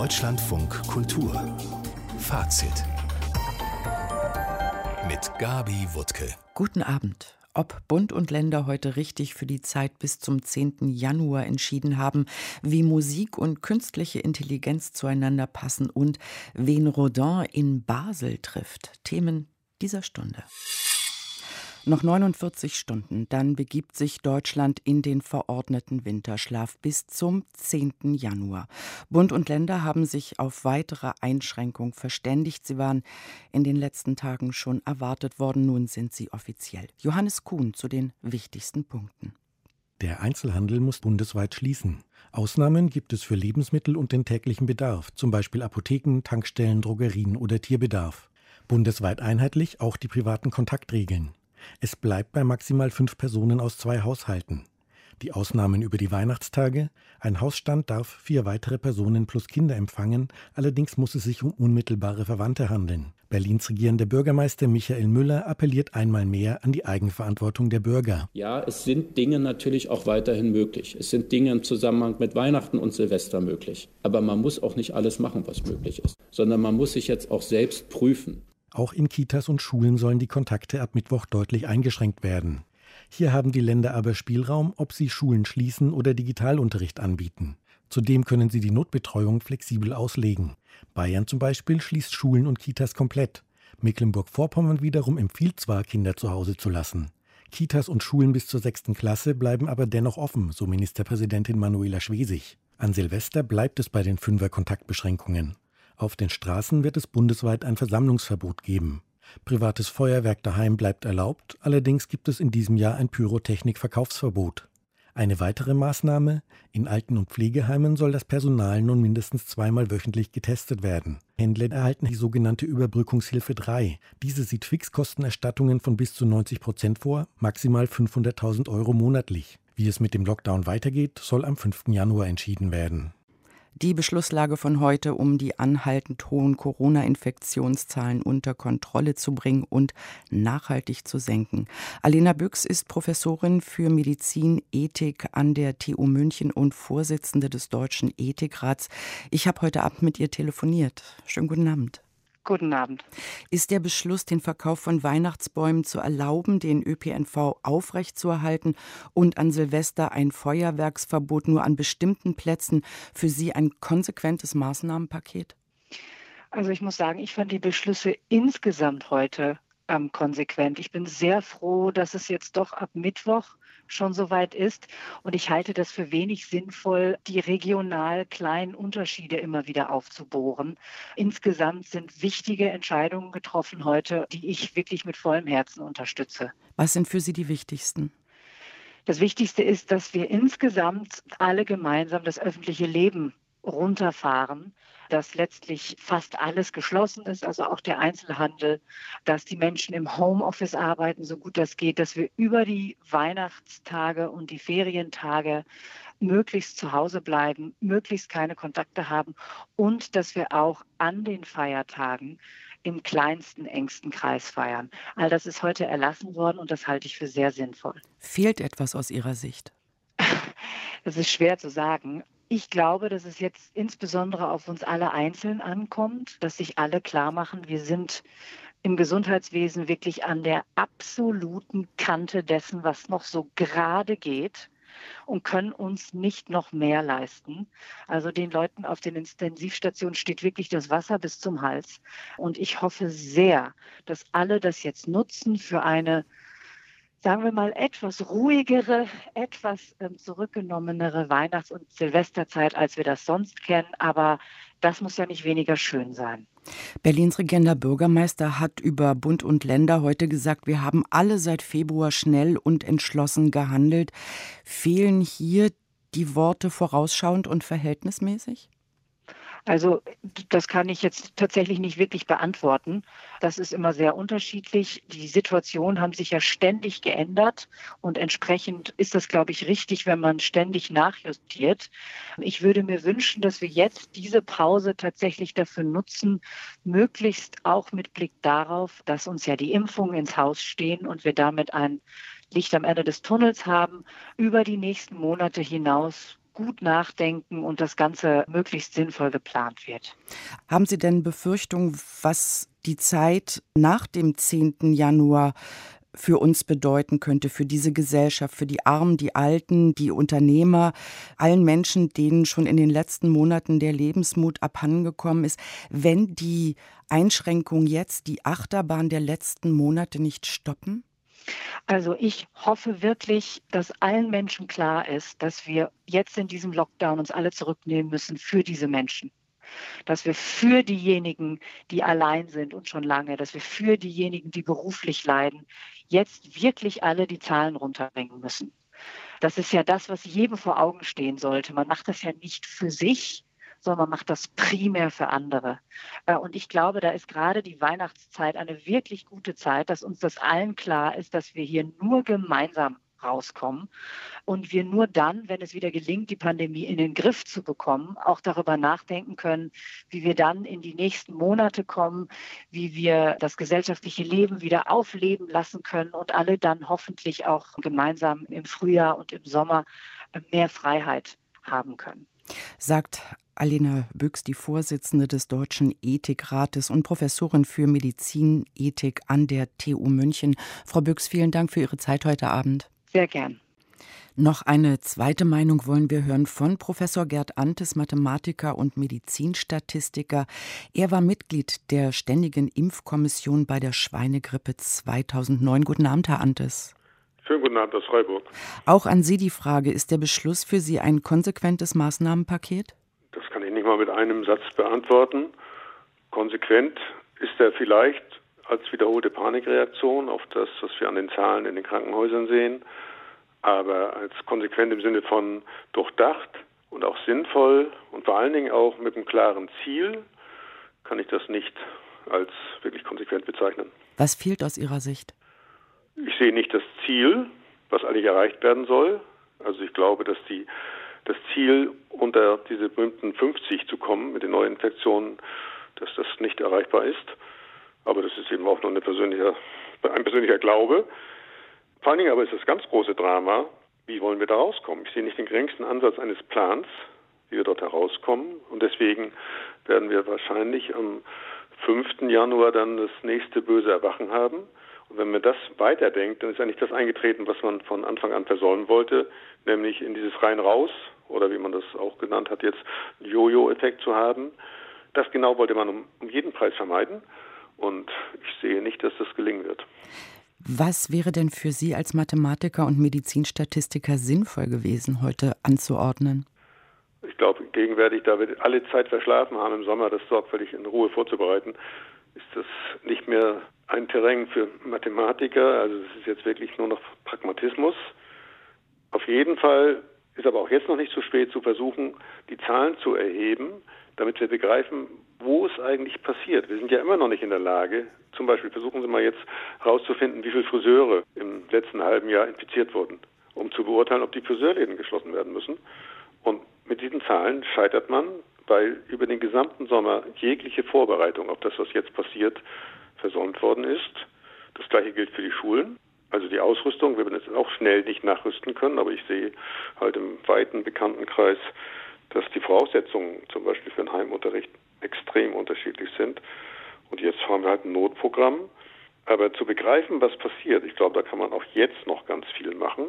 Deutschlandfunk Kultur Fazit mit Gabi Wuttke. Guten Abend. Ob Bund und Länder heute richtig für die Zeit bis zum 10. Januar entschieden haben, wie Musik und künstliche Intelligenz zueinander passen und wen Rodin in Basel trifft. Themen dieser Stunde. Noch 49 Stunden, dann begibt sich Deutschland in den verordneten Winterschlaf bis zum 10. Januar. Bund und Länder haben sich auf weitere Einschränkungen verständigt. Sie waren in den letzten Tagen schon erwartet worden, nun sind sie offiziell. Johannes Kuhn zu den wichtigsten Punkten. Der Einzelhandel muss bundesweit schließen. Ausnahmen gibt es für Lebensmittel und den täglichen Bedarf, zum Beispiel Apotheken, Tankstellen, Drogerien oder Tierbedarf. Bundesweit einheitlich auch die privaten Kontaktregeln. Es bleibt bei maximal 5 Personen aus 2 Haushalten. Die Ausnahmen über die Weihnachtstage: ein Hausstand darf 4 weitere Personen plus Kinder empfangen, allerdings muss es sich um unmittelbare Verwandte handeln. Berlins regierender Bürgermeister Michael Müller appelliert einmal mehr an die Eigenverantwortung der Bürger. Ja, es sind Dinge natürlich auch weiterhin möglich. Es sind Dinge im Zusammenhang mit Weihnachten und Silvester möglich. Aber man muss auch nicht alles machen, was möglich ist, sondern man muss sich jetzt auch selbst prüfen. Auch in Kitas und Schulen sollen die Kontakte ab Mittwoch deutlich eingeschränkt werden. Hier haben die Länder aber Spielraum, ob sie Schulen schließen oder Digitalunterricht anbieten. Zudem können sie die Notbetreuung flexibel auslegen. Bayern zum Beispiel schließt Schulen und Kitas komplett. Mecklenburg-Vorpommern wiederum empfiehlt zwar, Kinder zu Hause zu lassen. Kitas und Schulen bis zur 6. Klasse bleiben aber dennoch offen, so Ministerpräsidentin Manuela Schwesig. An Silvester bleibt es bei den 5er-Kontaktbeschränkungen. Auf den Straßen wird es bundesweit ein Versammlungsverbot geben. Privates Feuerwerk daheim bleibt erlaubt, allerdings gibt es in diesem Jahr ein Pyrotechnik-Verkaufsverbot. Eine weitere Maßnahme: in Alten- und Pflegeheimen soll das Personal nun mindestens 2-mal wöchentlich getestet werden. Händler erhalten die sogenannte Überbrückungshilfe 3. Diese sieht Fixkostenerstattungen von bis zu 90% vor, maximal 500.000 € monatlich. Wie es mit dem Lockdown weitergeht, soll am 5. Januar entschieden werden. Die Beschlusslage von heute, um die anhaltend hohen Corona-Infektionszahlen unter Kontrolle zu bringen und nachhaltig zu senken. Alena Büchs ist Professorin für Medizinethik an der TU München und Vorsitzende des Deutschen Ethikrats. Ich habe heute Abend mit ihr telefoniert. Schönen guten Abend. Guten Abend. Ist der Beschluss, den Verkauf von Weihnachtsbäumen zu erlauben, den ÖPNV aufrechtzuerhalten und an Silvester ein Feuerwerksverbot nur an bestimmten Plätzen, für Sie ein konsequentes Maßnahmenpaket? Also ich muss sagen, ich fand die Beschlüsse insgesamt heute konsequent. Ich bin sehr froh, dass es jetzt doch ab Mittwoch schon soweit ist. Und ich halte das für wenig sinnvoll, die regional kleinen Unterschiede immer wieder aufzubohren. Insgesamt sind wichtige Entscheidungen getroffen heute, die ich wirklich mit vollem Herzen unterstütze. Was sind für Sie die wichtigsten? Das Wichtigste ist, dass wir insgesamt alle gemeinsam das öffentliche Leben runterfahren, dass letztlich fast alles geschlossen ist, also auch der Einzelhandel, dass die Menschen im Homeoffice arbeiten, so gut das geht, dass wir über die Weihnachtstage und die Ferientage möglichst zu Hause bleiben, möglichst keine Kontakte haben und dass wir auch an den Feiertagen im kleinsten, engsten Kreis feiern. All das ist heute erlassen worden und das halte ich für sehr sinnvoll. Fehlt etwas aus Ihrer Sicht? Das ist schwer zu sagen. Ich glaube, dass es jetzt insbesondere auf uns alle einzeln ankommt, dass sich alle klar machen, wir sind im Gesundheitswesen wirklich an der absoluten Kante dessen, was noch so gerade geht und können uns nicht noch mehr leisten. Also den Leuten auf den Intensivstationen steht wirklich das Wasser bis zum Hals. Und ich hoffe sehr, dass alle das jetzt nutzen für eine, sagen wir mal, etwas ruhigere, etwas zurückgenommenere Weihnachts- und Silvesterzeit, als wir das sonst kennen. Aber das muss ja nicht weniger schön sein. Berlins regierender Bürgermeister hat über Bund und Länder heute gesagt, wir haben alle seit Februar schnell und entschlossen gehandelt. Fehlen hier die Worte vorausschauend und verhältnismäßig? Also das kann ich jetzt tatsächlich nicht wirklich beantworten. Das ist immer sehr unterschiedlich. Die Situationen haben sich ja ständig geändert und entsprechend ist das, glaube ich, richtig, wenn man ständig nachjustiert. Ich würde mir wünschen, dass wir jetzt diese Pause tatsächlich dafür nutzen, möglichst auch mit Blick darauf, dass uns ja die Impfungen ins Haus stehen und wir damit ein Licht am Ende des Tunnels haben, über die nächsten Monate hinaus gut nachdenken und das Ganze möglichst sinnvoll geplant wird. Haben Sie denn Befürchtungen, was die Zeit nach dem 10. Januar für uns bedeuten könnte, für diese Gesellschaft, für die Armen, die Alten, die Unternehmer, allen Menschen, denen schon in den letzten Monaten der Lebensmut abhandengekommen ist, wenn die Einschränkungen jetzt die Achterbahn der letzten Monate nicht stoppen? Also ich hoffe wirklich, dass allen Menschen klar ist, dass wir jetzt in diesem Lockdown uns alle zurücknehmen müssen für diese Menschen. Dass wir für diejenigen, die allein sind und schon lange, dass wir für diejenigen, die beruflich leiden, jetzt wirklich alle die Zahlen runterbringen müssen. Das ist ja das, was jedem vor Augen stehen sollte. Man macht das ja nicht für sich, sondern man macht das primär für andere. Und ich glaube, da ist gerade die Weihnachtszeit eine wirklich gute Zeit, dass uns das allen klar ist, dass wir hier nur gemeinsam rauskommen und wir nur dann, wenn es wieder gelingt, die Pandemie in den Griff zu bekommen, auch darüber nachdenken können, wie wir dann in die nächsten Monate kommen, wie wir das gesellschaftliche Leben wieder aufleben lassen können und alle dann hoffentlich auch gemeinsam im Frühjahr und im Sommer mehr Freiheit haben können. Sagt Alena Büchs, die Vorsitzende des Deutschen Ethikrates und Professorin für Medizinethik an der TU München. Frau Büchs, vielen Dank für Ihre Zeit heute Abend. Sehr gern. Noch eine zweite Meinung wollen wir hören von Professor Gerd Antes, Mathematiker und Medizinstatistiker. Er war Mitglied der Ständigen Impfkommission bei der Schweinegrippe 2009. Guten Abend, Herr Antes. Schönen guten Abend aus Freiburg. Auch an Sie die Frage, ist der Beschluss für Sie ein konsequentes Maßnahmenpaket? Das kann ich nicht mal mit einem Satz beantworten. Konsequent ist er vielleicht als wiederholte Panikreaktion auf das, was wir an den Zahlen in den Krankenhäusern sehen, aber als konsequent im Sinne von durchdacht und auch sinnvoll und vor allen Dingen auch mit einem klaren Ziel, kann ich das nicht als wirklich konsequent bezeichnen. Was fehlt aus Ihrer Sicht? Ich sehe nicht das Ziel, was eigentlich erreicht werden soll. Also ich glaube, dass das Ziel, unter diese berühmten 50 zu kommen mit den Neuinfektionen, dass das nicht erreichbar ist. Aber das ist eben auch nur ein persönlicher Glaube. Vor allen Dingen aber ist das ganz große Drama, wie wollen wir da rauskommen? Ich sehe nicht den geringsten Ansatz eines Plans, wie wir dort herauskommen. Und deswegen werden wir wahrscheinlich am 5. Januar dann das nächste böse Erwachen haben. Und wenn man das weiterdenkt, dann ist eigentlich das eingetreten, was man von Anfang an versäumen wollte, nämlich in dieses Rein-Raus, oder wie man das auch genannt hat, jetzt einen Jojo-Effekt zu haben. Das genau wollte man um jeden Preis vermeiden. Und ich sehe nicht, dass das gelingen wird. Was wäre denn für Sie als Mathematiker und Medizinstatistiker sinnvoll gewesen, heute anzuordnen? Ich glaube, gegenwärtig, da wir alle Zeit verschlafen haben, im Sommer das sorgfältig in Ruhe vorzubereiten, ist das nicht mehr ein Terrain für Mathematiker. Also es ist jetzt wirklich nur noch Pragmatismus. Auf jeden Fall ist aber auch jetzt noch nicht zu spät zu versuchen, die Zahlen zu erheben, damit wir begreifen, wo es eigentlich passiert. Wir sind ja immer noch nicht in der Lage, zum Beispiel versuchen Sie mal jetzt herauszufinden, wie viele Friseure im letzten halben Jahr infiziert wurden, um zu beurteilen, ob die Friseurläden geschlossen werden müssen. Und mit diesen Zahlen scheitert man, weil über den gesamten Sommer jegliche Vorbereitung auf das, was jetzt passiert, versäumt worden ist. Das Gleiche gilt für die Schulen. Also die Ausrüstung, wir werden jetzt auch schnell nicht nachrüsten können, aber ich sehe halt im weiten Bekanntenkreis, dass die Voraussetzungen zum Beispiel für den Heimunterricht extrem unterschiedlich sind. Und jetzt haben wir halt ein Notprogramm. Aber zu begreifen, was passiert, ich glaube, da kann man auch jetzt noch ganz viel machen.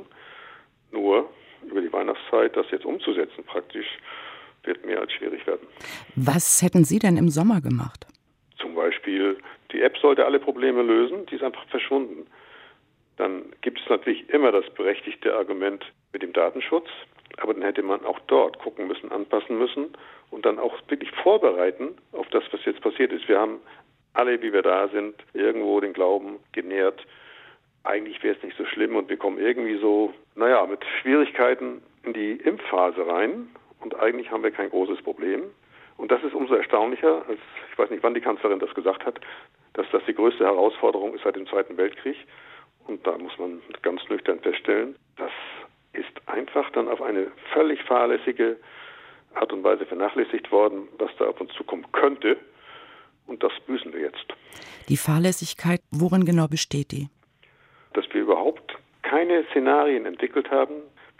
Nur über die Weihnachtszeit, das jetzt umzusetzen praktisch, wird mehr als schwierig werden. Was hätten Sie denn im Sommer gemacht? Zum Beispiel, die App sollte alle Probleme lösen, die ist einfach verschwunden. Dann gibt es natürlich immer das berechtigte Argument mit dem Datenschutz, aber dann hätte man auch dort gucken müssen, anpassen müssen und dann auch wirklich vorbereiten auf das, was jetzt passiert ist. Wir haben alle, wie wir da sind, irgendwo den Glauben genährt, eigentlich wäre es nicht so schlimm und wir kommen irgendwie so, mit Schwierigkeiten in die Impfphase rein und eigentlich haben wir kein großes Problem. Und das ist umso erstaunlicher, als ich weiß nicht, wann die Kanzlerin das gesagt hat, dass das die größte Herausforderung ist seit dem Zweiten Weltkrieg. Und da muss man ganz nüchtern feststellen, das ist einfach dann auf eine völlig fahrlässige Art und Weise vernachlässigt worden, was da auf uns zukommen könnte. Und das büßen wir jetzt. Die Fahrlässigkeit, worin genau besteht die? Dass wir überhaupt keine Szenarien entwickelt haben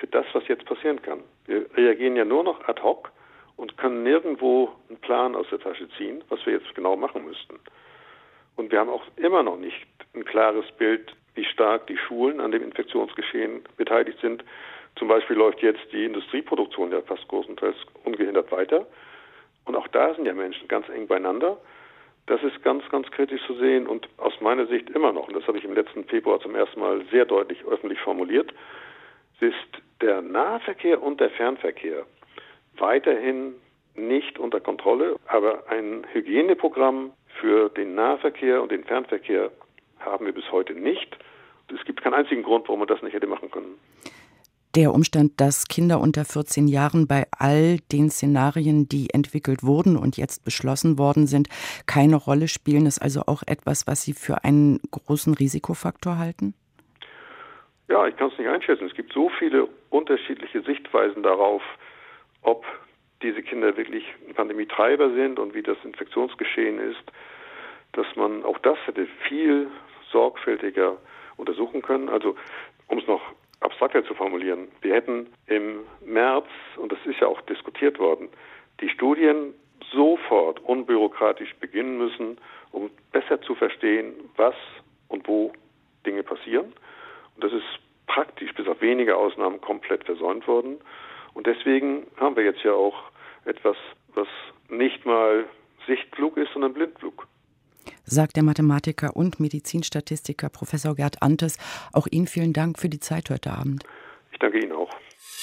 für das, was jetzt passieren kann. Wir reagieren ja nur noch ad hoc und können nirgendwo einen Plan aus der Tasche ziehen, was wir jetzt genau machen müssten. Und wir haben auch immer noch nicht ein klares Bild, wie stark die Schulen an dem Infektionsgeschehen beteiligt sind. Zum Beispiel läuft jetzt die Industrieproduktion ja fast großenteils ungehindert weiter. Und auch da sind ja Menschen ganz eng beieinander. Das ist ganz, ganz kritisch zu sehen und aus meiner Sicht immer noch, und das habe ich im letzten Februar zum ersten Mal sehr deutlich öffentlich formuliert, ist der Nahverkehr und der Fernverkehr weiterhin nicht unter Kontrolle, aber ein Hygieneprogramm für den Nahverkehr und den Fernverkehr haben wir bis heute nicht. Es gibt keinen einzigen Grund, warum man das nicht hätte machen können. Der Umstand, dass Kinder unter 14 Jahren bei all den Szenarien, die entwickelt wurden und jetzt beschlossen worden sind, keine Rolle spielen, ist also auch etwas, was Sie für einen großen Risikofaktor halten? Ja, ich kann es nicht einschätzen. Es gibt so viele unterschiedliche Sichtweisen darauf, ob diese Kinder wirklich Pandemietreiber sind und wie das Infektionsgeschehen ist, dass man auch das hätte viel sorgfältiger untersuchen können. Also, um es noch abstrakter zu formulieren, wir hätten im März, und das ist ja auch diskutiert worden, die Studien sofort unbürokratisch beginnen müssen, um besser zu verstehen, was und wo Dinge passieren. Und das ist praktisch bis auf wenige Ausnahmen komplett versäumt worden. Und deswegen haben wir jetzt ja auch etwas, was nicht mal sichtklug ist, sondern blindklug. Sagt der Mathematiker und Medizinstatistiker Professor Gerd Antes. Auch Ihnen vielen Dank für die Zeit heute Abend. Ich danke Ihnen auch.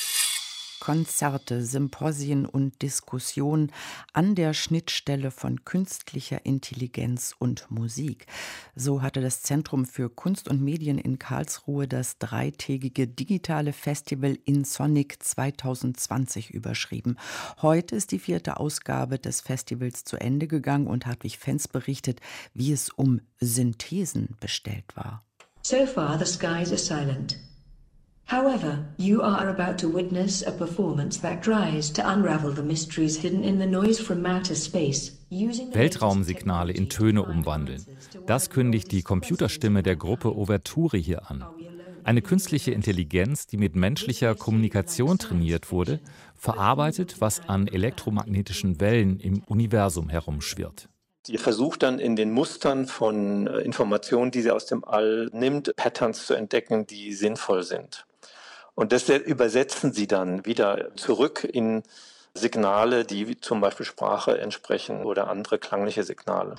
Konzerte, Symposien und Diskussionen an der Schnittstelle von künstlicher Intelligenz und Musik. So hatte das Zentrum für Kunst und Medien in Karlsruhe das dreitägige digitale Festival InSonic 2020 überschrieben. Heute ist die 4. Ausgabe des Festivals zu Ende gegangen und Hartwig Fenz berichtet, wie es um Synthesen bestellt war. So far the skies are silent. However, you are about to witness a performance that tries to unravel the mysteries hidden in the noise from outer space. Weltraumsignale in Töne umwandeln. Das kündigt die Computerstimme der Gruppe Overture hier an. Eine künstliche Intelligenz, die mit menschlicher Kommunikation trainiert wurde, verarbeitet, was an elektromagnetischen Wellen im Universum herumschwirrt. Sie versucht dann in den Mustern von Informationen, die sie aus dem All nimmt, Patterns zu entdecken, die sinnvoll sind. Und das übersetzen sie dann wieder zurück in Signale, die zum Beispiel Sprache entsprechen oder andere klangliche Signale.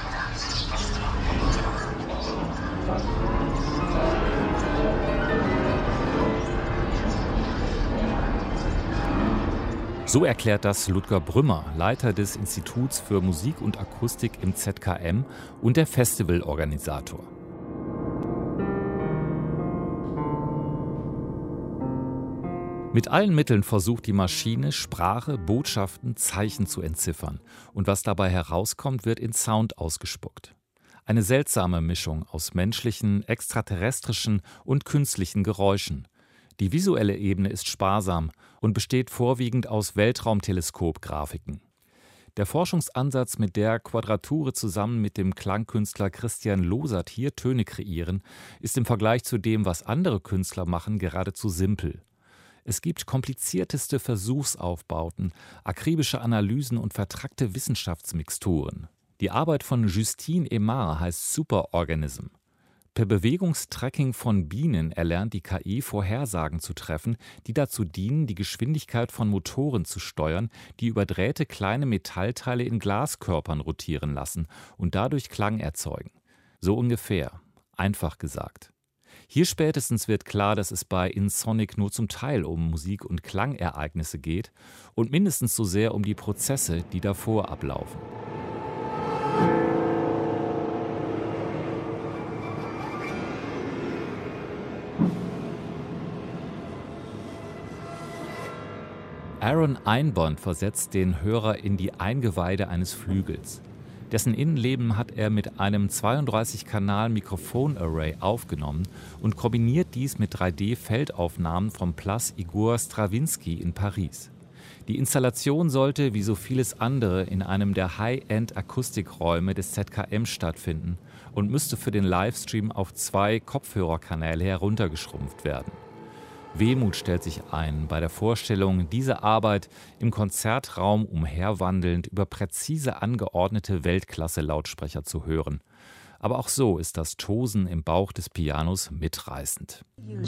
So erklärt das Ludger Brümmer, Leiter des Instituts für Musik und Akustik im ZKM und der Festivalorganisator. Mit allen Mitteln versucht die Maschine, Sprache, Botschaften, Zeichen zu entziffern. Und was dabei herauskommt, wird in Sound ausgespuckt. Eine seltsame Mischung aus menschlichen, extraterrestrischen und künstlichen Geräuschen. Die visuelle Ebene ist sparsam und besteht vorwiegend aus Weltraumteleskopgrafiken. Der Forschungsansatz, mit der Quadrature zusammen mit dem Klangkünstler Christian Losert hier Töne kreieren, ist im Vergleich zu dem, was andere Künstler machen, geradezu simpel. Es gibt komplizierteste Versuchsaufbauten, akribische Analysen und vertrackte Wissenschaftsmixturen. Die Arbeit von Justine Aymar heißt Superorganism. Per Bewegungstracking von Bienen erlernt die KI Vorhersagen zu treffen, die dazu dienen, die Geschwindigkeit von Motoren zu steuern, die über Drähte kleine Metallteile in Glaskörpern rotieren lassen und dadurch Klang erzeugen. So ungefähr, einfach gesagt. Hier spätestens wird klar, dass es bei InSonic nur zum Teil um Musik- und Klangereignisse geht und mindestens so sehr um die Prozesse, die davor ablaufen. Aaron Einborn versetzt den Hörer in die Eingeweide eines Flügels. Dessen Innenleben hat er mit einem 32-Kanal-Mikrofon-Array aufgenommen und kombiniert dies mit 3D-Feldaufnahmen vom Place Igor Stravinsky in Paris. Die Installation sollte, wie so vieles andere, in einem der High-End-Akustikräume des ZKM stattfinden und müsste für den Livestream auf 2 Kopfhörerkanäle heruntergeschrumpft werden. Wehmut stellt sich ein bei der Vorstellung, diese Arbeit im Konzertraum umherwandelnd über präzise angeordnete Weltklasse-Lautsprecher zu hören. Aber auch so ist das Tosen im Bauch des Pianos mitreißend.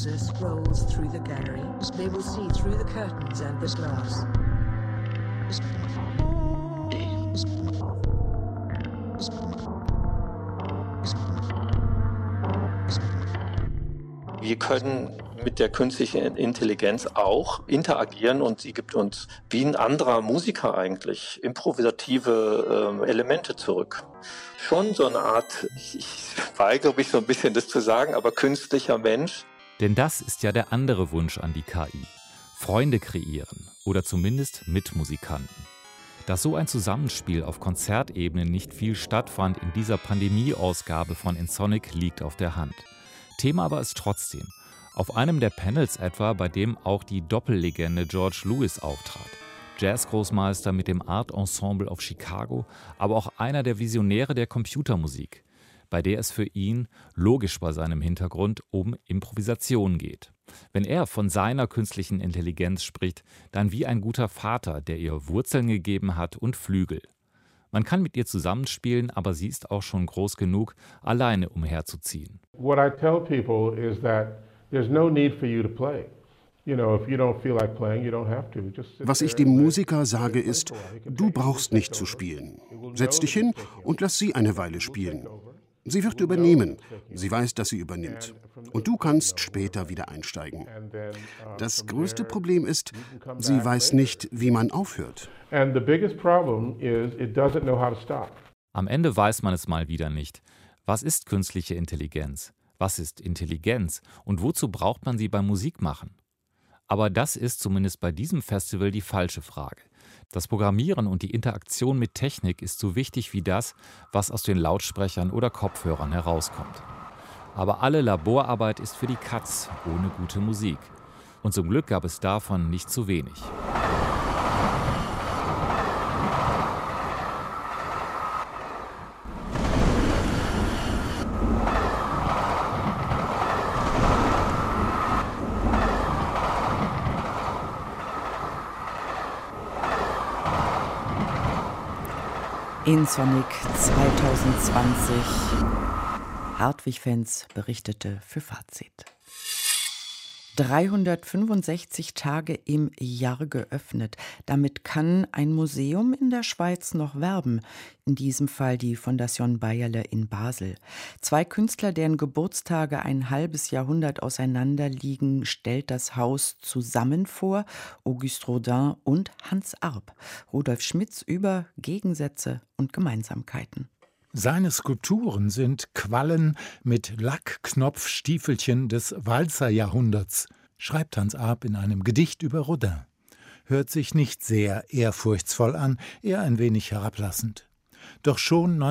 Wir können mit der künstlichen Intelligenz auch interagieren und sie gibt uns wie ein anderer Musiker eigentlich improvisative Elemente zurück. Schon so eine Art, ich weigere mich so ein bisschen das zu sagen, aber künstlicher Mensch. Denn das ist ja der andere Wunsch an die KI. Freunde kreieren oder zumindest Mitmusikanten. Dass so ein Zusammenspiel auf Konzertebene nicht viel stattfand in dieser Pandemie-Ausgabe von Ensoniq liegt auf der Hand. Thema aber ist trotzdem. Auf einem der Panels etwa, bei dem auch die Doppellegende George Lewis auftrat. Jazzgroßmeister mit dem Art Ensemble of Chicago, aber auch einer der Visionäre der Computermusik, bei der es für ihn, logisch bei seinem Hintergrund, um Improvisation geht. Wenn er von seiner künstlichen Intelligenz spricht, dann wie ein guter Vater, der ihr Wurzeln gegeben hat und Flügel. Man kann mit ihr zusammenspielen, aber sie ist auch schon groß genug, alleine umherzuziehen. What I tell people is that there's no need for you to play. Was ich dem Musiker sage ist, du brauchst nicht zu spielen. Setz dich hin und lass sie eine Weile spielen. Sie wird übernehmen. Sie weiß, dass sie übernimmt. Und du kannst später wieder einsteigen. Das größte Problem ist, sie weiß nicht, wie man aufhört. Am Ende weiß man es mal wieder nicht. Was ist künstliche Intelligenz? Was ist Intelligenz? Und wozu braucht man sie beim Musikmachen? Aber das ist zumindest bei diesem Festival die falsche Frage. Das Programmieren und die Interaktion mit Technik ist so wichtig wie das, was aus den Lautsprechern oder Kopfhörern herauskommt. Aber alle Laborarbeit ist für die Katz ohne gute Musik. Und zum Glück gab es davon nicht zu wenig. Ensoniq 2020. Hartwig Fenz berichtete für Fazit. 365 Tage im Jahr geöffnet. Damit kann ein Museum in der Schweiz noch werben. In diesem Fall die Fondation Bayerle in Basel. Zwei Künstler, deren Geburtstage ein halbes Jahrhundert auseinander liegen, stellt das Haus zusammen vor. Auguste Rodin und Hans Arp. Rudolf Schmitz über Gegensätze und Gemeinsamkeiten. Seine Skulpturen sind Quallen mit Lackknopfstiefelchen des Walzerjahrhunderts, schreibt Hans Arp in einem Gedicht über Rodin. Hört sich nicht sehr ehrfurchtsvoll an, eher ein wenig herablassend. Doch schon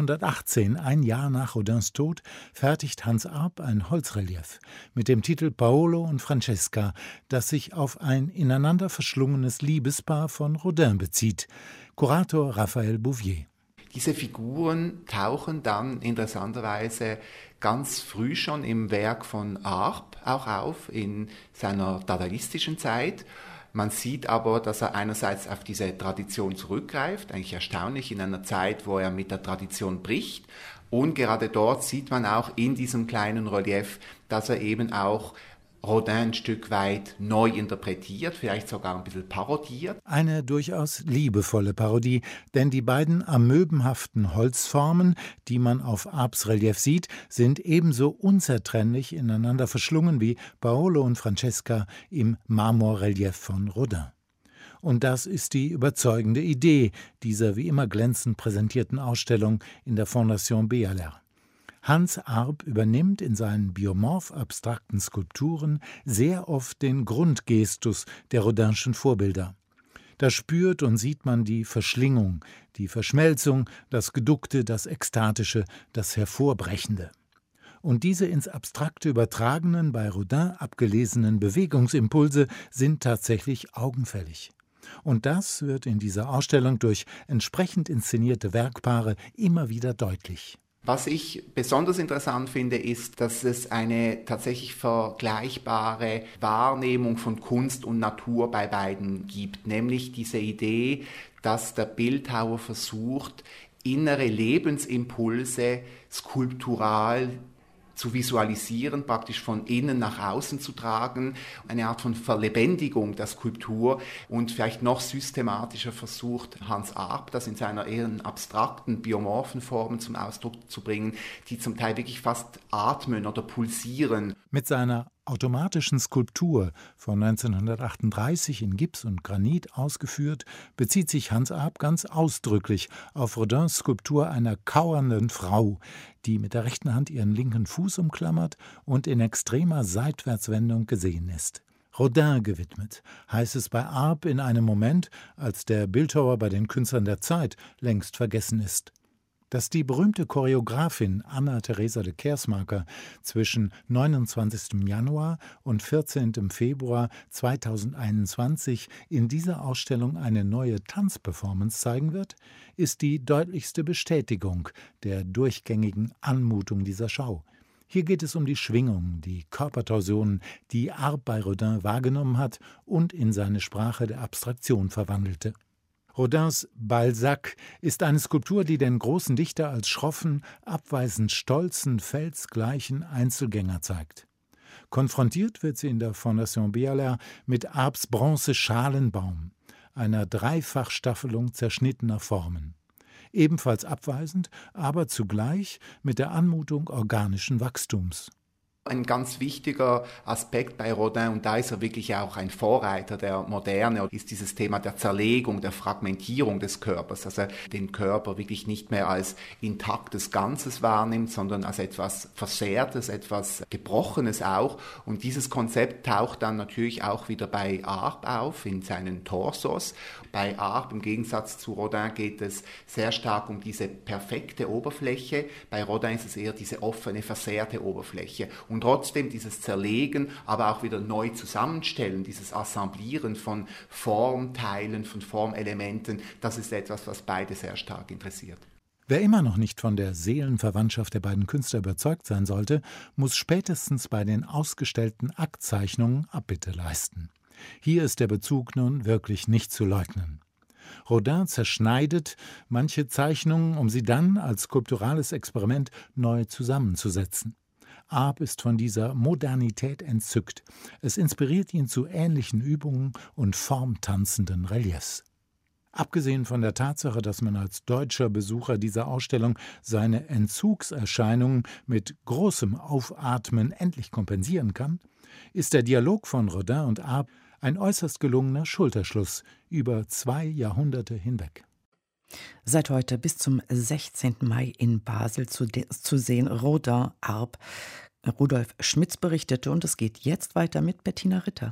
1918, ein Jahr nach Rodins Tod, fertigt Hans Arp ein Holzrelief mit dem Titel Paolo und Francesca, das sich auf ein ineinander verschlungenes Liebespaar von Rodin bezieht. Kurator Raphael Bouvier. Diese Figuren tauchen dann interessanterweise ganz früh schon im Werk von Arp auch auf, in seiner dadaistischen Zeit. Man sieht aber, dass er einerseits auf diese Tradition zurückgreift, eigentlich erstaunlich in einer Zeit, wo er mit der Tradition bricht. Und gerade dort sieht man auch in diesem kleinen Relief, dass er eben auch Rodin ein Stück weit neu interpretiert, vielleicht sogar ein bisschen parodiert. Eine durchaus liebevolle Parodie, denn die beiden amöbenhaften Holzformen, die man auf Arps Relief sieht, sind ebenso unzertrennlich ineinander verschlungen wie Paolo und Francesca im Marmorrelief von Rodin. Und das ist die überzeugende Idee dieser wie immer glänzend präsentierten Ausstellung in der Fondation Bayerle. Hans Arp übernimmt in seinen biomorph-abstrakten Skulpturen sehr oft den Grundgestus der Rodinschen Vorbilder. Da spürt und sieht man die Verschlingung, die Verschmelzung, das Geduckte, das Ekstatische, das Hervorbrechende. Und diese ins Abstrakte übertragenen, bei Rodin abgelesenen Bewegungsimpulse sind tatsächlich augenfällig. Und das wird in dieser Ausstellung durch entsprechend inszenierte Werkpaare immer wieder deutlich. Was ich besonders interessant finde, ist, dass es eine tatsächlich vergleichbare Wahrnehmung von Kunst und Natur bei beiden gibt, nämlich diese Idee, dass der Bildhauer versucht, innere Lebensimpulse skulptural zu visualisieren, praktisch von innen nach außen zu tragen, eine Art von Verlebendigung der Skulptur. Und vielleicht noch systematischer versucht Hans Arp, das in seiner eher abstrakten, biomorphen Formen zum Ausdruck zu bringen, die zum Teil wirklich fast atmen oder pulsieren. Mit seiner automatischen Skulptur von 1938 in Gips und Granit ausgeführt, bezieht sich Hans Arp ganz ausdrücklich auf Rodins Skulptur einer kauernden Frau, die mit der rechten Hand ihren linken Fuß umklammert und in extremer Seitwärtswendung gesehen ist. Rodin gewidmet, heißt es bei Arp in einem Moment, als der Bildhauer bei den Künstlern der Zeit längst vergessen ist. Dass die berühmte Choreografin Anna Teresa de Kersmaker zwischen 29. Januar und 14. Februar 2021 in dieser Ausstellung eine neue Tanzperformance zeigen wird, ist die deutlichste Bestätigung der durchgängigen Anmutung dieser Schau. Hier geht es um die Schwingungen, die Körpertorsionen, die Arp bei Rodin wahrgenommen hat und in seine Sprache der Abstraktion verwandelte. Rodins Balzac ist eine Skulptur, die den großen Dichter als schroffen, abweisend stolzen, felsgleichen Einzelgänger zeigt. Konfrontiert wird sie in der Fondation Bialair mit Arps Bronze-Schalenbaum, einer Dreifachstaffelung zerschnittener Formen. Ebenfalls abweisend, aber zugleich mit der Anmutung organischen Wachstums. Ein ganz wichtiger Aspekt bei Rodin, und da ist er wirklich auch ein Vorreiter der Moderne, ist dieses Thema der Zerlegung, der Fragmentierung des Körpers, dass er den Körper wirklich nicht mehr als intaktes Ganzes wahrnimmt, sondern als etwas Versehrtes, etwas Gebrochenes auch. Und dieses Konzept taucht dann natürlich auch wieder bei Arp auf, in seinen Torsos. Bei Arp im Gegensatz zu Rodin geht es sehr stark um diese perfekte Oberfläche. Bei Rodin ist es eher diese offene, versehrte Oberfläche. Und trotzdem dieses Zerlegen, aber auch wieder neu zusammenstellen, dieses Assemblieren von Formteilen, von Formelementen, das ist etwas, was beide sehr stark interessiert. Wer immer noch nicht von der Seelenverwandtschaft der beiden Künstler überzeugt sein sollte, muss spätestens bei den ausgestellten Aktzeichnungen Abbitte leisten. Hier ist der Bezug nun wirklich nicht zu leugnen. Rodin zerschneidet manche Zeichnungen, um sie dann als skulpturales Experiment neu zusammenzusetzen. Arp ist von dieser Modernität entzückt. Es inspiriert ihn zu ähnlichen Übungen und formtanzenden Reliefs. Abgesehen von der Tatsache, dass man als deutscher Besucher dieser Ausstellung seine Entzugserscheinungen mit großem Aufatmen endlich kompensieren kann, ist der Dialog von Rodin und Arp ein äußerst gelungener Schulterschluss über 2 Jahrhunderte hinweg. Seit heute bis zum 16. Mai in Basel zu sehen, Rodin, Arp. Rudolf Schmitz berichtete und es geht jetzt weiter mit Bettina Ritter.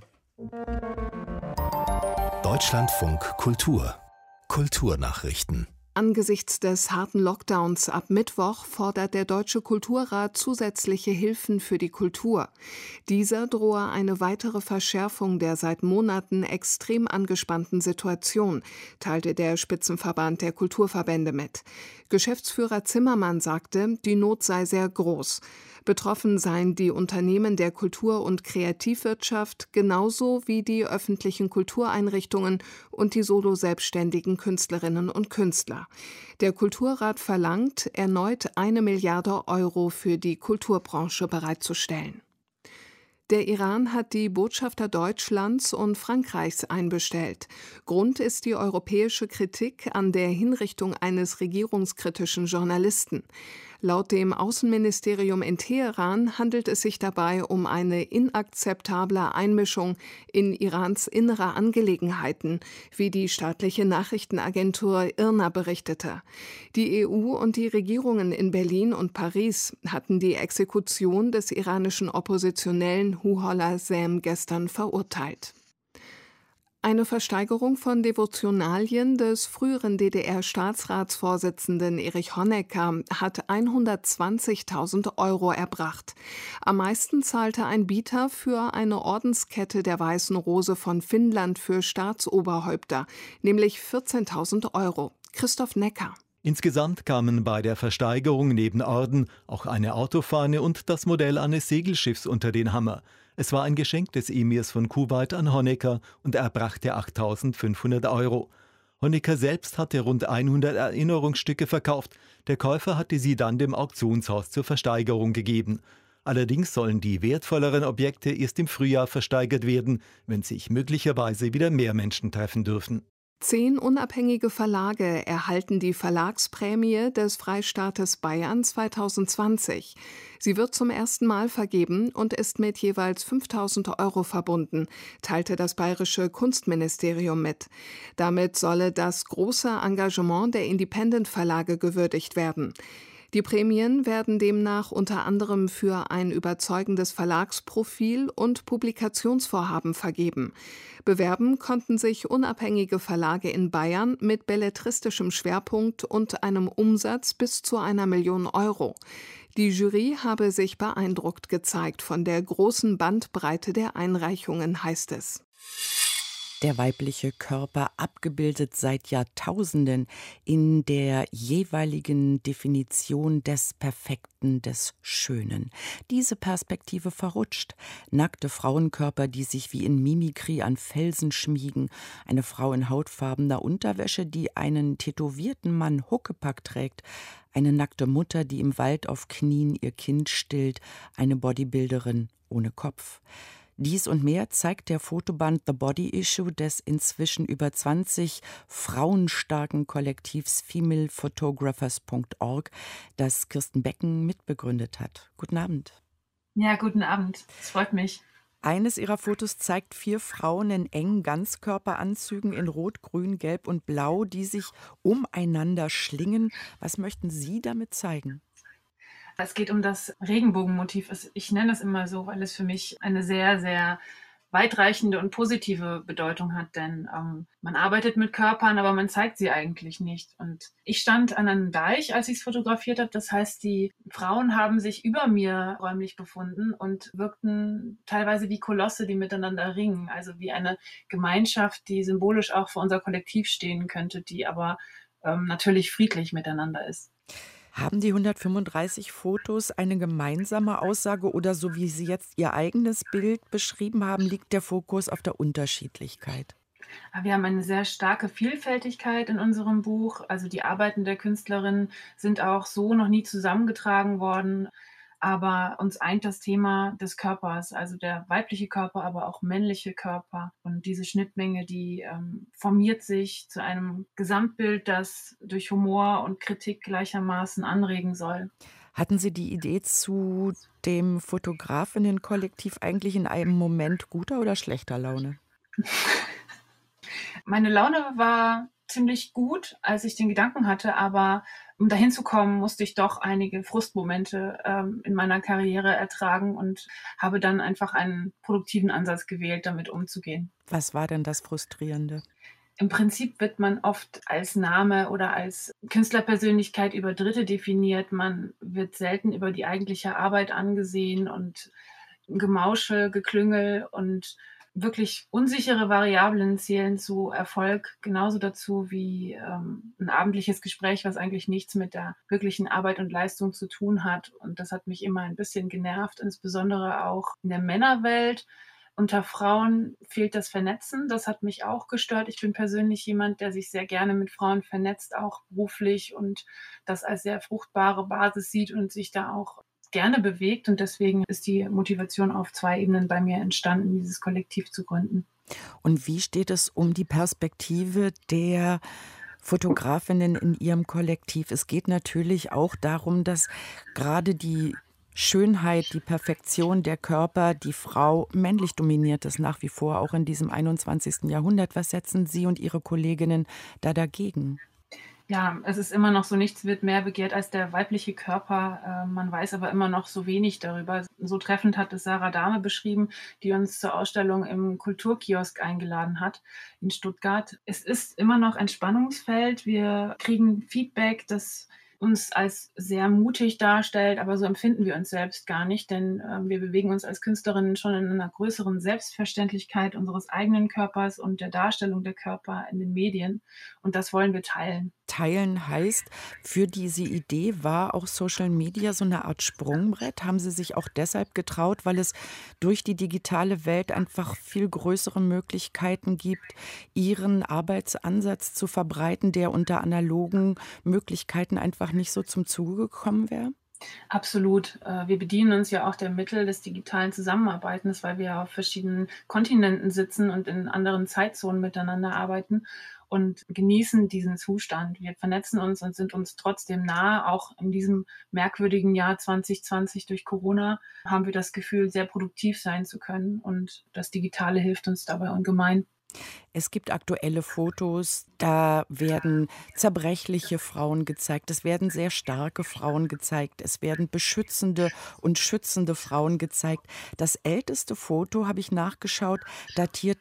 Deutschlandfunk Kultur. Kulturnachrichten. Angesichts des harten Lockdowns ab Mittwoch fordert der Deutsche Kulturrat zusätzliche Hilfen für die Kultur. Dieser drohe eine weitere Verschärfung der seit Monaten extrem angespannten Situation, teilte der Spitzenverband der Kulturverbände mit. Geschäftsführer Zimmermann sagte, die Not sei sehr groß. Betroffen seien die Unternehmen der Kultur- und Kreativwirtschaft genauso wie die öffentlichen Kultureinrichtungen und die solo-selbstständigen Künstlerinnen und Künstler. Der Kulturrat verlangt, erneut 1 Milliarde Euro für die Kulturbranche bereitzustellen. Der Iran hat die Botschafter Deutschlands und Frankreichs einbestellt. Grund ist die europäische Kritik an der Hinrichtung eines regierungskritischen Journalisten. Laut dem Außenministerium in Teheran handelt es sich dabei um eine inakzeptable Einmischung in Irans innere Angelegenheiten, wie die staatliche Nachrichtenagentur IRNA berichtete. Die EU und die Regierungen in Berlin und Paris hatten die Exekution des iranischen Oppositionellen Ruhollah Saem gestern verurteilt. Eine Versteigerung von Devotionalien des früheren DDR-Staatsratsvorsitzenden Erich Honecker hat 120.000 Euro erbracht. Am meisten zahlte ein Bieter für eine Ordenskette der Weißen Rose von Finnland für Staatsoberhäupter, nämlich 14.000 Euro. Christoph Necker. Insgesamt kamen bei der Versteigerung neben Orden auch eine Autofahne und das Modell eines Segelschiffs unter den Hammer. Es war ein Geschenk des Emirs von Kuwait an Honecker und er brachte 8.500 €. Honecker selbst hatte rund 100 Erinnerungsstücke verkauft. Der Käufer hatte sie dann dem Auktionshaus zur Versteigerung gegeben. Allerdings sollen die wertvolleren Objekte erst im Frühjahr versteigert werden, wenn sich möglicherweise wieder mehr Menschen treffen dürfen. 10 unabhängige Verlage erhalten die Verlagsprämie des Freistaates Bayern 2020. Sie wird zum ersten Mal vergeben und ist mit jeweils 5.000 € verbunden, teilte das bayerische Kunstministerium mit. Damit solle das große Engagement der Independent-Verlage gewürdigt werden. Die Prämien werden demnach unter anderem für ein überzeugendes Verlagsprofil und Publikationsvorhaben vergeben. Bewerben konnten sich unabhängige Verlage in Bayern mit belletristischem Schwerpunkt und einem Umsatz bis zu 1 Million €. Die Jury habe sich beeindruckt gezeigt von der großen Bandbreite der Einreichungen, heißt es. Der weibliche Körper, abgebildet seit Jahrtausenden in der jeweiligen Definition des Perfekten, des Schönen. Diese Perspektive verrutscht. Nackte Frauenkörper, die sich wie in Mimikrie an Felsen schmiegen. Eine Frau in hautfarbener Unterwäsche, die einen tätowierten Mann Huckepack trägt. Eine nackte Mutter, die im Wald auf Knien ihr Kind stillt. Eine Bodybuilderin ohne Kopf. Dies und mehr zeigt der Fotoband The Body Issue des inzwischen über 20 frauenstarken Kollektivs femalePhotographers.org, das Kirsten Becken mitbegründet hat. Guten Abend. Ja, guten Abend. Es freut mich. Eines ihrer Fotos zeigt 4 Frauen in engen Ganzkörperanzügen in Rot, Grün, Gelb und Blau, die sich umeinander schlingen. Was möchten Sie damit zeigen? Es geht um das Regenbogenmotiv. Ich nenne es immer so, weil es für mich eine sehr, sehr weitreichende und positive Bedeutung hat. Denn man arbeitet mit Körpern, aber man zeigt sie eigentlich nicht. Und ich stand an einem Deich, als ich es fotografiert habe. Das heißt, die Frauen haben sich über mir räumlich befunden und wirkten teilweise wie Kolosse, die miteinander ringen. Also wie eine Gemeinschaft, die symbolisch auch für unser Kollektiv stehen könnte, die aber natürlich friedlich miteinander ist. Haben die 135 Fotos eine gemeinsame Aussage oder so wie Sie jetzt Ihr eigenes Bild beschrieben haben, liegt der Fokus auf der Unterschiedlichkeit? Wir haben eine sehr starke Vielfältigkeit in unserem Buch. Also die Arbeiten der Künstlerinnen sind auch so noch nie zusammengetragen worden. Aber uns eint das Thema des Körpers, also der weibliche Körper, aber auch männliche Körper. Und diese Schnittmenge, die formiert sich zu einem Gesamtbild, das durch Humor und Kritik gleichermaßen anregen soll. Hatten Sie die Idee zu dem Fotografinnenkollektiv eigentlich in einem Moment guter oder schlechter Laune? Meine Laune war ziemlich gut, als ich den Gedanken hatte, aber um dahin zu kommen, musste ich doch einige Frustmomente in meiner Karriere ertragen und habe dann einfach einen produktiven Ansatz gewählt, damit umzugehen. Was war denn das Frustrierende? Im Prinzip wird man oft als Name oder als Künstlerpersönlichkeit über Dritte definiert. Man wird selten über die eigentliche Arbeit angesehen und Gemauschel, Geklüngel und wirklich unsichere Variablen zählen zu Erfolg genauso dazu wie ein abendliches Gespräch, was eigentlich nichts mit der wirklichen Arbeit und Leistung zu tun hat. Und das hat mich immer ein bisschen genervt, insbesondere auch in der Männerwelt. Unter Frauen fehlt das Vernetzen. Das hat mich auch gestört. Ich bin persönlich jemand, der sich sehr gerne mit Frauen vernetzt, auch beruflich und das als sehr fruchtbare Basis sieht und sich da auch gerne bewegt. Und deswegen ist die Motivation auf 2 Ebenen bei mir entstanden, dieses Kollektiv zu gründen. Und wie steht es um die Perspektive der Fotografinnen in Ihrem Kollektiv? Es geht natürlich auch darum, dass gerade die Schönheit, die Perfektion der Körper, die Frau männlich dominiert ist, nach wie vor auch in diesem 21. Jahrhundert. Was setzen Sie und Ihre Kolleginnen da dagegen? Ja, es ist immer noch so, nichts wird mehr begehrt als der weibliche Körper. Man weiß aber immer noch so wenig darüber. So treffend hat es Sarah Dahme beschrieben, die uns zur Ausstellung im Kulturkiosk eingeladen hat in Stuttgart. Es ist immer noch ein Spannungsfeld. Wir kriegen Feedback, dass uns als sehr mutig darstellt, aber so empfinden wir uns selbst gar nicht, denn wir bewegen uns als Künstlerinnen schon in einer größeren Selbstverständlichkeit unseres eigenen Körpers und der Darstellung der Körper in den Medien, und das wollen wir teilen. Teilen heißt, für diese Idee war auch Social Media so eine Art Sprungbrett. Haben Sie sich auch deshalb getraut, weil es durch die digitale Welt einfach viel größere Möglichkeiten gibt, Ihren Arbeitsansatz zu verbreiten, der unter analogen Möglichkeiten einfach nicht so zum Zuge gekommen wäre? Absolut. Wir bedienen uns ja auch der Mittel des digitalen Zusammenarbeitens, weil wir auf verschiedenen Kontinenten sitzen und in anderen Zeitzonen miteinander arbeiten und genießen diesen Zustand. Wir vernetzen uns und sind uns trotzdem nahe. Auch in diesem merkwürdigen Jahr 2020 durch Corona haben wir das Gefühl, sehr produktiv sein zu können. Und das Digitale hilft uns dabei ungemein. Es gibt aktuelle Fotos, da werden zerbrechliche Frauen gezeigt, es werden sehr starke Frauen gezeigt, es werden beschützende und schützende Frauen gezeigt. Das älteste Foto, habe ich nachgeschaut, datiert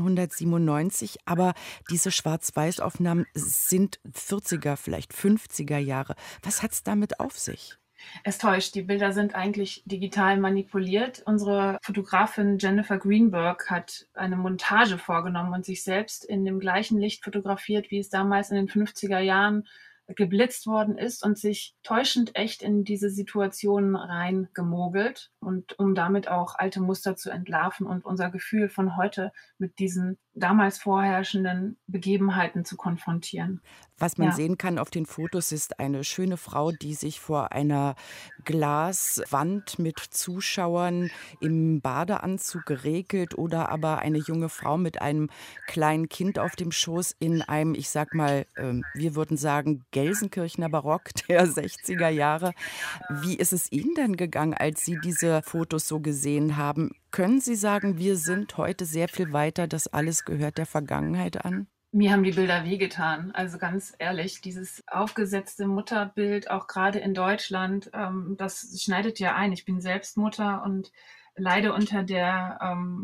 1997, aber diese Schwarz-Weiß-Aufnahmen sind 40er, vielleicht 50er Jahre. Was hat es damit auf sich? Es täuscht, die Bilder sind eigentlich digital manipuliert. Unsere Fotografin Jennifer Greenberg hat eine Montage vorgenommen und sich selbst in dem gleichen Licht fotografiert, wie es damals in den 50er Jahren geblitzt worden ist, und sich täuschend echt in diese Situationen reingemogelt, und um damit auch alte Muster zu entlarven und unser Gefühl von heute mit diesen damals vorherrschenden Begebenheiten zu konfrontieren. Was man sehen kann auf den Fotos, ist eine schöne Frau, die sich vor einer Glaswand mit Zuschauern im Badeanzug geregelt, oder aber eine junge Frau mit einem kleinen Kind auf dem Schoß in einem, ich sag mal, wir würden sagen, Gelsenkirchener Barock der 60er Jahre. Wie ist es Ihnen denn gegangen, als Sie diese Fotos so gesehen haben? Können Sie sagen, wir sind heute sehr viel weiter, das alles gehört der Vergangenheit an? Mir haben die Bilder wehgetan, also ganz ehrlich, dieses aufgesetzte Mutterbild, auch gerade in Deutschland, das schneidet ja ein. Ich bin selbst Mutter und leide unter der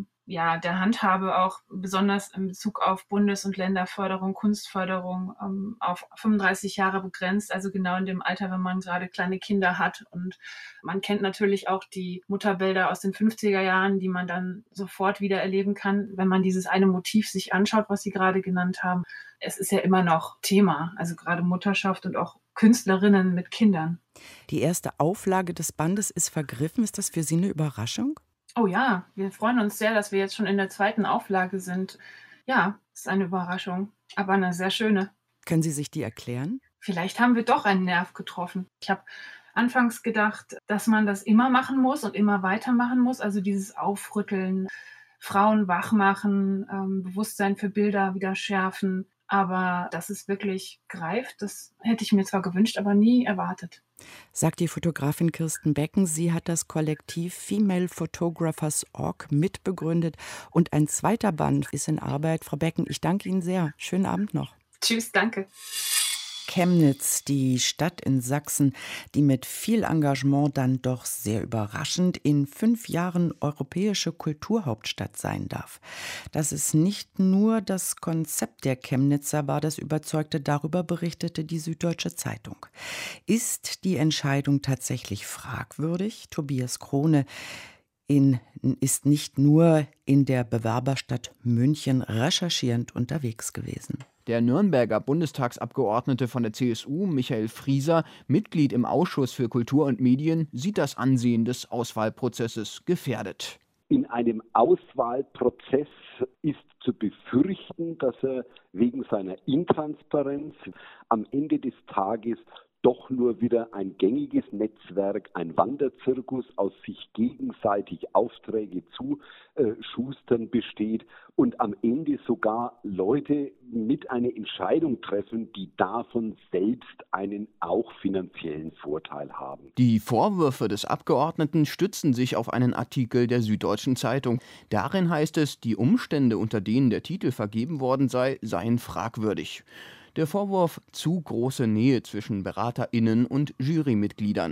Handhabe, auch besonders in Bezug auf Bundes- und Länderförderung, Kunstförderung, auf 35 Jahre begrenzt, also genau in dem Alter, wenn man gerade kleine Kinder hat. Und man kennt natürlich auch die Mutterbilder aus den 50er Jahren, die man dann sofort wieder erleben kann, wenn man dieses eine Motiv sich anschaut, was Sie gerade genannt haben. Es ist ja immer noch Thema, also gerade Mutterschaft und auch Künstlerinnen mit Kindern. Die erste Auflage des Bandes ist vergriffen. Ist das für Sie eine Überraschung? Oh ja, wir freuen uns sehr, dass wir jetzt schon in der zweiten Auflage sind. Ja, es ist eine Überraschung, aber eine sehr schöne. Können Sie sich die erklären? Vielleicht haben wir doch einen Nerv getroffen. Ich habe anfangs gedacht, dass man das immer machen muss und immer weitermachen muss, also dieses Aufrütteln, Frauen wachmachen, Bewusstsein für Bilder wieder schärfen. Aber dass es wirklich greift, das hätte ich mir zwar gewünscht, aber nie erwartet. Sagt die Fotografin Kirsten Becken. Sie hat das Kollektiv Female Photographers Org mitbegründet und ein zweiter Band ist in Arbeit. Frau Becken, ich danke Ihnen sehr. Schönen Abend noch. Tschüss, danke. Chemnitz, die Stadt in Sachsen, die mit viel Engagement dann doch sehr überraschend in 5 Jahren europäische Kulturhauptstadt sein darf. Dass es nicht nur das Konzept der Chemnitzer war, das überzeugte, darüber berichtete die Süddeutsche Zeitung. Ist die Entscheidung tatsächlich fragwürdig? Tobias Krone ist nicht nur in der Bewerberstadt München recherchierend unterwegs gewesen. Der Nürnberger Bundestagsabgeordnete von der CSU, Michael Frieser, Mitglied im Ausschuss für Kultur und Medien, sieht das Ansehen des Auswahlprozesses gefährdet. In einem Auswahlprozess ist zu befürchten, dass er wegen seiner Intransparenz am Ende des Tages doch nur wieder ein gängiges Netzwerk, ein Wanderzirkus aus sich gegenseitig Aufträge zuschustern besteht und am Ende sogar Leute mit einer Entscheidung treffen, die davon selbst einen auch finanziellen Vorteil haben. Die Vorwürfe des Abgeordneten stützen sich auf einen Artikel der Süddeutschen Zeitung. Darin heißt es, die Umstände, unter denen der Titel vergeben worden sei, seien fragwürdig. Der Vorwurf: zu große Nähe zwischen BeraterInnen und Jurymitgliedern.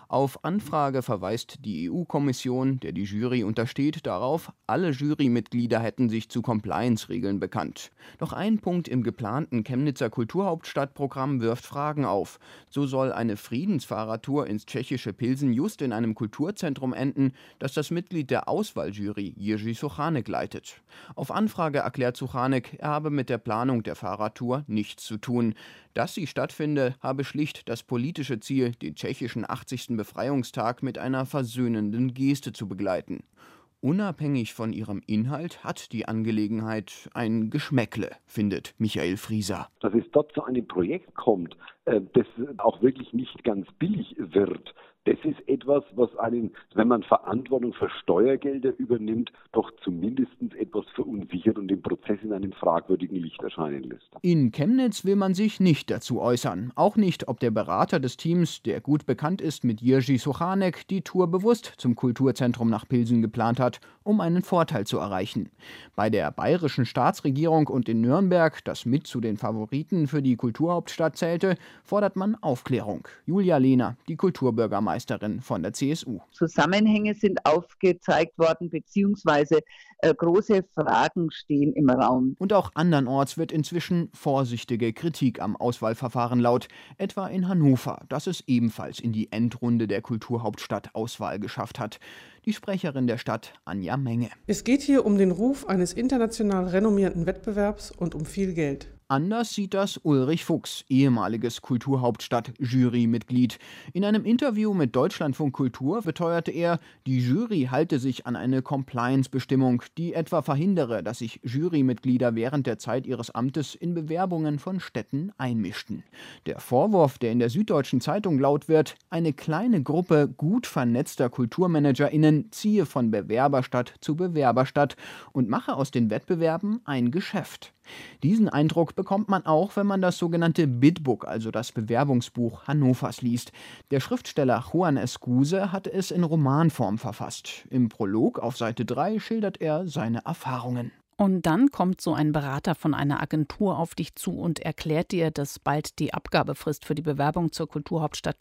Auf Anfrage verweist die EU-Kommission, der die Jury untersteht, darauf, alle Jurymitglieder hätten sich zu Compliance-Regeln bekannt. Doch ein Punkt im geplanten Chemnitzer Kulturhauptstadtprogramm wirft Fragen auf. So soll eine Friedensfahrradtour ins tschechische Pilsen just in einem Kulturzentrum enden, das das Mitglied der Auswahljury Jiří Suchanek leitet. Auf Anfrage erklärt Suchanek, er habe mit der Planung der Fahrradtour nichts zu tun. Dass sie stattfinde, habe schlicht das politische Ziel, den tschechischen 80. Befreiungstag mit einer versöhnenden Geste zu begleiten. Unabhängig von ihrem Inhalt hat die Angelegenheit ein Geschmäckle, findet Michael Frieser. Dass es dort zu einem Projekt kommt, das auch wirklich nicht ganz billig wird, das ist etwas, was einen, wenn man Verantwortung für Steuergelder übernimmt, doch zumindest etwas verunsichert und den Prozess in einem fragwürdigen Licht erscheinen lässt. In Chemnitz will man sich nicht dazu äußern. Auch nicht, ob der Berater des Teams, der gut bekannt ist mit Jiří Suchanek, die Tour bewusst zum Kulturzentrum nach Pilsen geplant hat, um einen Vorteil zu erreichen. Bei der bayerischen Staatsregierung und in Nürnberg, das mit zu den Favoriten für die Kulturhauptstadt zählte, fordert man Aufklärung. Julia Lehner, die Kulturbürgermeisterin von der CSU. Zusammenhänge sind aufgezeigt worden, beziehungsweise große Fragen stehen im Raum. Und auch andernorts wird inzwischen vorsichtige Kritik am Auswahlverfahren laut, etwa in Hannover, das es ebenfalls in die Endrunde der Kulturhauptstadt-Auswahl geschafft hat. Die Sprecherin der Stadt, Anja Menge. Es geht hier um den Ruf eines international renommierten Wettbewerbs und um viel Geld. Anders sieht das Ulrich Fuchs, ehemaliges Kulturhauptstadt-Jurymitglied. In einem Interview mit Deutschlandfunk Kultur beteuerte er, die Jury halte sich an eine Compliance-Bestimmung, die etwa verhindere, dass sich Jurymitglieder während der Zeit ihres Amtes in Bewerbungen von Städten einmischten. Der Vorwurf, der in der Süddeutschen Zeitung laut wird, eine kleine Gruppe gut vernetzter KulturmanagerInnen ziehe von Bewerberstadt zu Bewerberstadt und mache aus den Wettbewerben ein Geschäft. Diesen Eindruck bekommt man auch, wenn man das sogenannte Bidbook, also das Bewerbungsbuch Hannovers, liest. Der Schriftsteller Juan Escuse hat es in Romanform verfasst. Im Prolog auf Seite 3 schildert er seine Erfahrungen. Und dann kommt so ein Berater von einer Agentur auf dich zu und erklärt dir, dass bald die Abgabefrist für die Bewerbung zur Kulturhauptstadt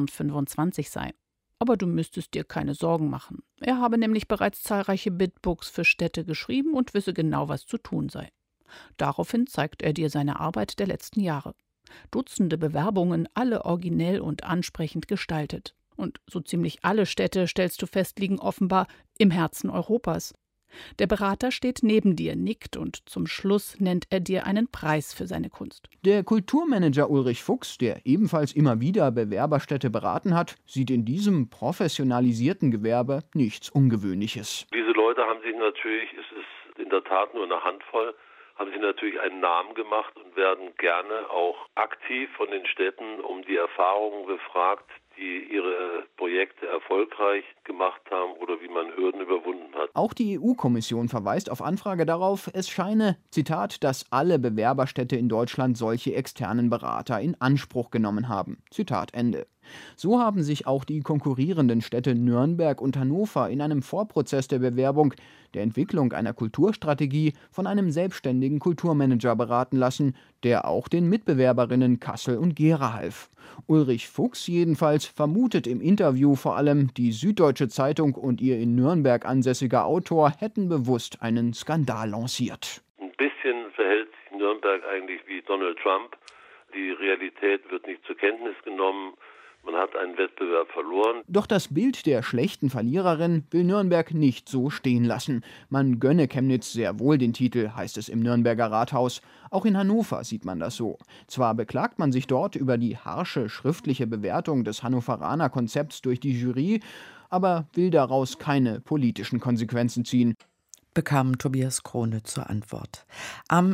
2025 sei. Aber du müsstest dir keine Sorgen machen. Er habe nämlich bereits zahlreiche Bidbooks für Städte geschrieben und wisse genau, was zu tun sei. Daraufhin zeigt er dir seine Arbeit der letzten Jahre. Dutzende Bewerbungen, alle originell und ansprechend gestaltet. Und so ziemlich alle Städte, stellst du fest, liegen offenbar im Herzen Europas. Der Berater steht neben dir, nickt und zum Schluss nennt er dir einen Preis für seine Kunst. Der Kulturmanager Ulrich Fuchs, der ebenfalls immer wieder Bewerberstädte beraten hat, sieht in diesem professionalisierten Gewerbe nichts Ungewöhnliches. Diese Leute haben sich natürlich, es ist in der Tat nur eine Handvoll, haben sich natürlich einen Namen gemacht und werden gerne auch aktiv von den Städten um die Erfahrungen befragt, die ihre Projekte erfolgreich gemacht haben oder wie man Hürden überwunden hat. Auch die EU-Kommission verweist auf Anfrage darauf, es scheine, Zitat, dass alle Bewerberstädte in Deutschland solche externen Berater in Anspruch genommen haben. Zitat Ende. So haben sich auch die konkurrierenden Städte Nürnberg und Hannover in einem Vorprozess der Bewerbung, der Entwicklung einer Kulturstrategie, von einem selbstständigen Kulturmanager beraten lassen, der auch den Mitbewerberinnen Kassel und Gera half. Ulrich Fuchs jedenfalls vermutet im Interview vor allem, die Süddeutsche Zeitung und ihr in Nürnberg ansässiger Autor hätten bewusst einen Skandal lanciert. Ein bisschen verhält sich Nürnberg eigentlich wie Donald Trump. Die Realität wird nicht zur Kenntnis genommen. Man hat einen Wettbewerb verloren. Doch das Bild der schlechten Verliererin will Nürnberg nicht so stehen lassen. Man gönne Chemnitz sehr wohl den Titel, heißt es im Nürnberger Rathaus. Auch in Hannover sieht man das so. Zwar beklagt man sich dort über die harsche schriftliche Bewertung des Hannoveraner Konzepts durch die Jury, aber will daraus keine politischen Konsequenzen ziehen. Bekam Tobias Krone zur Antwort. Am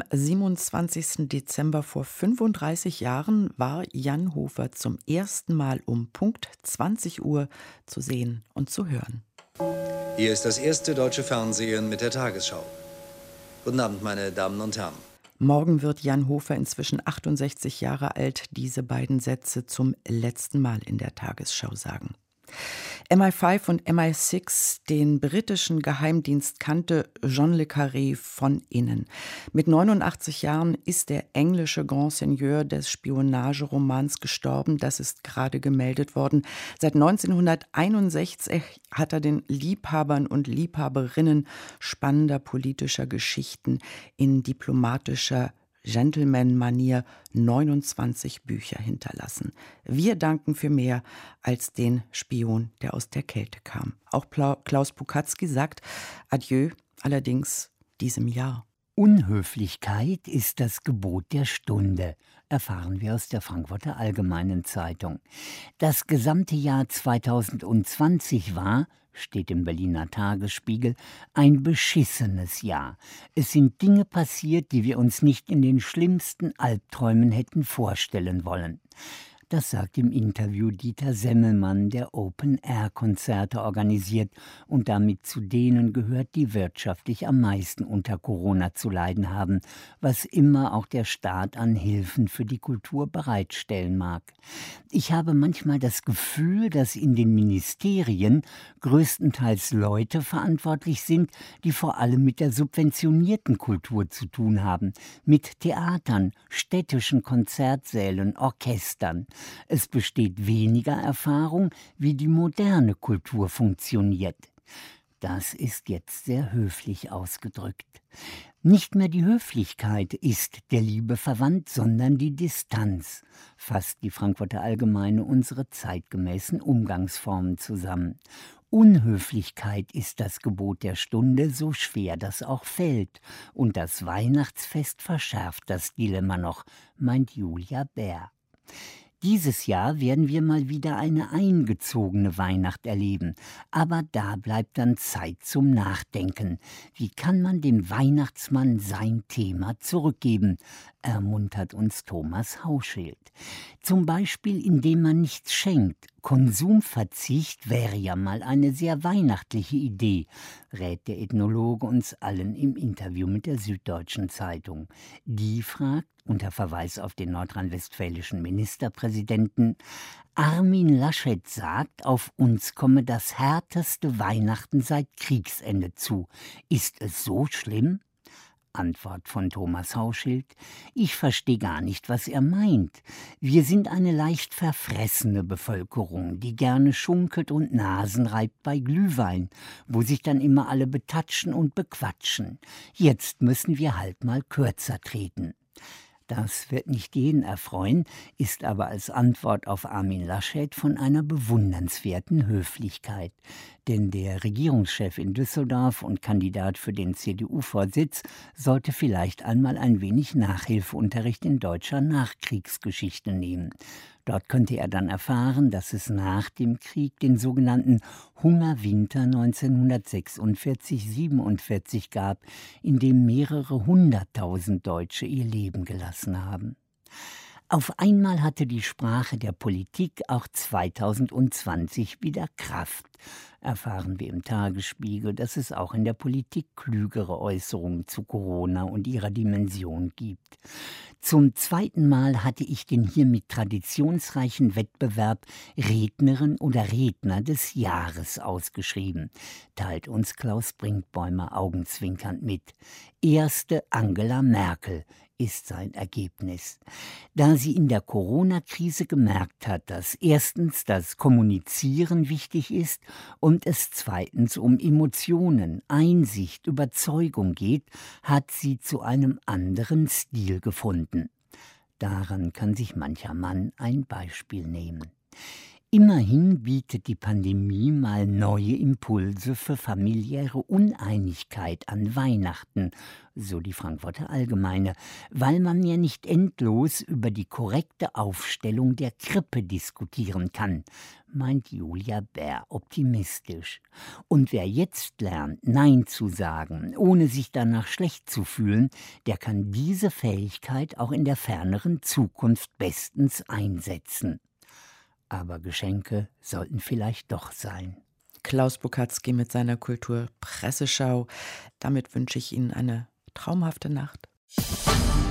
27. Dezember vor 35 Jahren war Jan Hofer zum ersten Mal um Punkt 20 Uhr zu sehen und zu hören. Hier ist das erste deutsche Fernsehen mit der Tagesschau. Guten Abend, meine Damen und Herren. Morgen wird Jan Hofer, inzwischen 68 Jahre alt, diese beiden Sätze zum letzten Mal in der Tagesschau sagen. MI5 und MI6, den britischen Geheimdienst kannte John le Carré von innen. Mit 89 Jahren ist der englische Grand Seigneur des Spionageromans gestorben. Das ist gerade gemeldet worden. Seit 1961 hat er den Liebhabern und Liebhaberinnen spannender politischer Geschichten in diplomatischer Gentleman-Manier 29 Bücher hinterlassen. Wir danken für mehr als den Spion, der aus der Kälte kam. Auch Klaus Bukatzky sagt Adieu, allerdings diesem Jahr. Unhöflichkeit ist das Gebot der Stunde, erfahren wir aus der Frankfurter Allgemeinen Zeitung. Das gesamte Jahr 2020 war, steht im Berliner Tagesspiegel, ein beschissenes Jahr. Es sind Dinge passiert, die wir uns nicht in den schlimmsten Albträumen hätten vorstellen wollen. Das sagt im Interview Dieter Semmelmann, der Open-Air-Konzerte organisiert und damit zu denen gehört, die wirtschaftlich am meisten unter Corona zu leiden haben, was immer auch der Staat an Hilfen für die Kultur bereitstellen mag. Ich habe manchmal das Gefühl, dass in den Ministerien größtenteils Leute verantwortlich sind, die vor allem mit der subventionierten Kultur zu tun haben, mit Theatern, städtischen Konzertsälen, Orchestern. Es besteht weniger Erfahrung, wie die moderne Kultur funktioniert. Das ist jetzt sehr höflich ausgedrückt. Nicht mehr die Höflichkeit ist der Liebe verwandt, sondern die Distanz, fasst die Frankfurter Allgemeine unsere zeitgemäßen Umgangsformen zusammen. Unhöflichkeit ist das Gebot der Stunde, so schwer das auch fällt. Und das Weihnachtsfest verschärft das Dilemma noch, meint Julia Bär. Dieses Jahr werden wir mal wieder eine eingezogene Weihnacht erleben. Aber da bleibt dann Zeit zum Nachdenken. Wie kann man dem Weihnachtsmann sein Thema zurückgeben? Ermuntert uns Thomas Hauschild. Zum Beispiel, indem man nichts schenkt. Konsumverzicht wäre ja mal eine sehr weihnachtliche Idee, rät der Ethnologe uns allen im Interview mit der Süddeutschen Zeitung. Die fragt, unter Verweis auf den nordrhein-westfälischen Ministerpräsidenten, Armin Laschet sagt, auf uns komme das härteste Weihnachten seit Kriegsende zu. Ist es so schlimm? Antwort von Thomas Hauschild: Ich verstehe gar nicht, was er meint. Wir sind eine leicht verfressene Bevölkerung, die gerne schunkelt und Nasen reibt bei Glühwein, wo sich dann immer alle betatschen und bequatschen. Jetzt müssen wir halt mal kürzer treten. Das wird nicht jeden erfreuen, ist aber als Antwort auf Armin Laschet von einer bewundernswerten Höflichkeit. Denn der Regierungschef in Düsseldorf und Kandidat für den CDU-Vorsitz sollte vielleicht einmal ein wenig Nachhilfeunterricht in deutscher Nachkriegsgeschichte nehmen. Dort könnte er dann erfahren, dass es nach dem Krieg den sogenannten Hungerwinter 1946/47 gab, in dem mehrere 100.000 Deutsche ihr Leben gelassen haben. Auf einmal hatte die Sprache der Politik auch 2020 wieder Kraft. Erfahren wir im Tagesspiegel, dass es auch in der Politik klügere Äußerungen zu Corona und ihrer Dimension gibt. Zum zweiten Mal hatte ich den hiermit traditionsreichen Wettbewerb Rednerin oder Redner des Jahres ausgeschrieben, teilt uns Klaus Brinkbäumer augenzwinkernd mit. Erste Angela Merkel ist sein Ergebnis. Da sie in der Corona-Krise gemerkt hat, dass erstens das Kommunizieren wichtig ist und es zweitens um Emotionen, Einsicht, Überzeugung geht, hat sie zu einem anderen Stil gefunden. Daran kann sich mancher Mann ein Beispiel nehmen. Immerhin bietet die Pandemie mal neue Impulse für familiäre Uneinigkeit an Weihnachten, so die Frankfurter Allgemeine, weil man ja nicht endlos über die korrekte Aufstellung der Krippe diskutieren kann, meint Julia Bär optimistisch. Und wer jetzt lernt, Nein zu sagen, ohne sich danach schlecht zu fühlen, der kann diese Fähigkeit auch in der ferneren Zukunft bestens einsetzen. Aber Geschenke sollten vielleicht doch sein. Klaus Bukatzky mit seiner Kulturpresseschau. Damit wünsche ich Ihnen eine traumhafte Nacht.